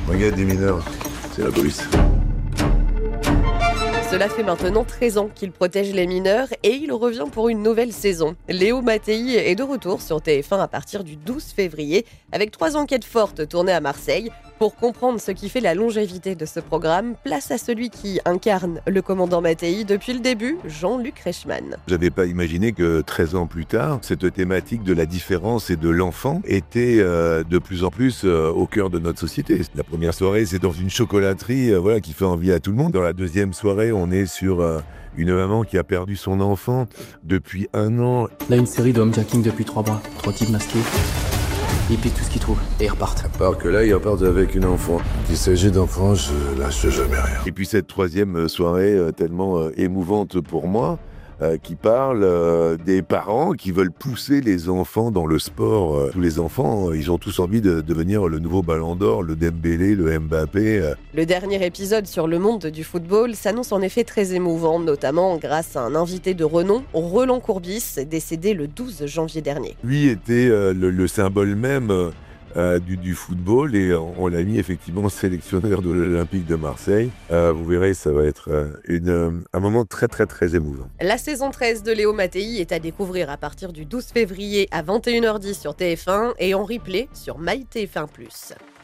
Regarde des mineurs, c'est la police. Cela fait maintenant 13 ans qu'il protège les mineurs et il revient pour une nouvelle saison. Léo Mattei est de retour sur TF1 à partir du 12 février avec 3 enquêtes fortes tournées à Marseille. Pour comprendre ce qui fait la longévité de ce programme, place à celui qui incarne le commandant Mattei depuis le début, Jean-Luc Reichmann. J'avais pas imaginé que 13 ans plus tard, cette thématique de la différence et de l'enfant était de plus en plus au cœur de notre société. La première soirée, c'est dans une chocolaterie qui fait envie à tout le monde. Dans la deuxième soirée, on est sur une maman qui a perdu son enfant depuis 1 an. Là, une série de homejacking depuis 3 mois. 3 types masqués. Ils piquent tout ce qu'ils trouvent et ils repartent. À part que là, ils repartent avec une enfant. Quand il s'agit d'enfants, je lâche jamais rien. Et puis cette troisième soirée tellement émouvante pour moi, qui parle des parents qui veulent pousser les enfants dans le sport. Tous les enfants, ils ont tous envie de devenir le nouveau Ballon d'Or, le Dembélé, le Mbappé. Le dernier épisode sur le monde du football s'annonce en effet très émouvant, notamment grâce à un invité de renom, Roland Courbis, décédé le 12 janvier dernier. Lui était le symbole même du football et on l'a mis effectivement sélectionneur de l'Olympique de Marseille. Vous verrez, ça va être un moment très très très émouvant. La saison 13 de Léo Mattei est à découvrir à partir du 12 février à 21h10 sur TF1 et en replay sur MyTF1+.